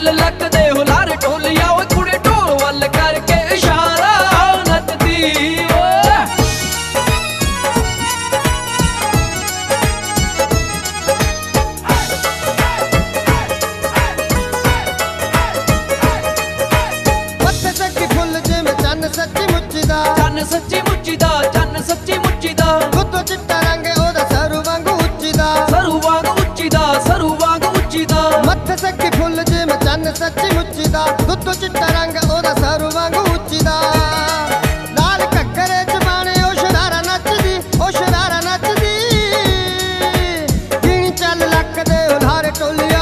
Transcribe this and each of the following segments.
ਚੱਲ ਲੱਕਦੇ ਹੁਲਾਰ ਢੋਲੀਆ ਓਏ ਕੁੜੇ ਢੋਲ ਵੱਲ ਕਰਕੇ ਇਸ਼ਾਰਾ ਨੱਚਦੀ ਓਏ। ਮੱਥੇ ਸੱਕੀ ਫੁੱਲ ਜਿਵੇਂ ਚੰਨ ਸੱਚੀ ਮੁੱਚੀ ਦਾ, ਚੰਨ ਸੱਚੀ ਮੁੱਚੀ ਦਾ, ਚੰਨ ਸੱਚੀ ਮੁੱਚੀ ਦਾ। ਗੁੱਤੋਂ ਚਿੱਟਾ ਰੰਗ ਉਹਦਾ ਸਰੂ ਵਾਂਗੂ ਉੱਚੀ ਦਾ, ਸਰੂ ਵਾਂਗ ਉੱਚੀ ਦਾ, ਸਰੂ ਵਾਂਗ ਉੱਚੀ ਦਾ। ਮੱਥੇ ਸੱਕੀ ਫੁੱਲ ਜਿਵੇਂ ਚੰਨ ਸੱਚੀ ਮੁੱਚੀ ਦਾ, ਗੁੱਤੋਂ ਚਿੱਟਾ ਰੰਗ ਉਹਦਾ ਸਰੂ ਵਾਂਗੂ ਉੱਚੀ ਦਾ। ਲਾਲ ਘੱਗਰੇ ਚ ਬਾਣੇ ਉਹ ਸ਼ਰਾਰਾ ਨੱਚਦੀ, ਉਹ ਸ਼ਰਾਰਾ ਨੱਚਦੀ। ਗਿਣੀ ਚੱਲ ਲੱਕਦੇ ਹੁਲਾਰੇ ਢੋਲੀਆ,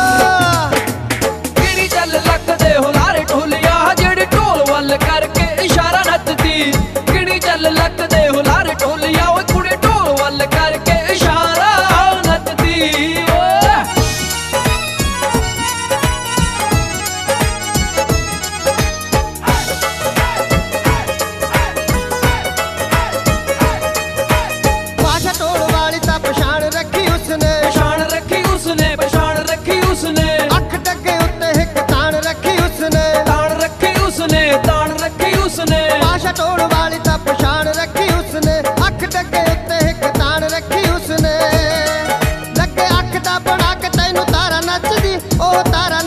ਗਿਣੀ ਚੱਲ ਲੱਕਦੇ ਹੁਲਾਰੇ ਢੋਲੀਆ ਜਿਹੜੇ ਢੋਲ ਵੱਲ ਕਰਕੇ ਇਸ਼ਾਰਾ ਨੱਚਦੀ। ਗਿਣੀ ਚੱਲ ਲੱਕਦੇ ਹੁਲਾਰੇ ਢੋਲੀਆ ਓਏ ਕੁੜੇ ਢੋਲ ਵੱਲ ਕਰਕੇ ਇਸ਼ਾਰਾ ਨੱਚਦੀ ਓਏ। ਭਾਸ਼ਾ ਢੋਲ ਵਾਲੀ ਤਾਂ ਪਛਾਣ ਰੱਖੀ ਉਸਨੇ, ਪਛਾਣ ਰੱਖੀ ਉਸਨੇ, ਪਛਾਣ ਰੱਖੀ ਉਸਨੇ। ਅੱਖ ਡੱਗੇ ਉੱਤੇ ਇੱਕ ਤਾਣ ਰੱਖੀ ਉਸਨੇ, ਤਾਣ ਰੱਖੀ ਉਸਨੇ, ਤਾਣ ਰੱਖੀ ਉਸਨੇ। ਭਾਸ਼ਾ ਢੋਲ ਵਾਲੀ ਤਾਂ ਪਛਾਣ ਰੱਖੀ ਉਸਨੇ, ਅੱਖ ਡੱਗੇ ਉੱਤੇ ਇੱਕ ਤਾਣ ਰੱਖੀ ਉਸਨੇ। ਲੱਗੇ ਅੱਖ ਦਾ ਬਣਾ ਕੇ ਤੈਨੂੰ ਤਾਰਾ ਨੱਚਦੀ, ਉਹ ਤਾਰਾ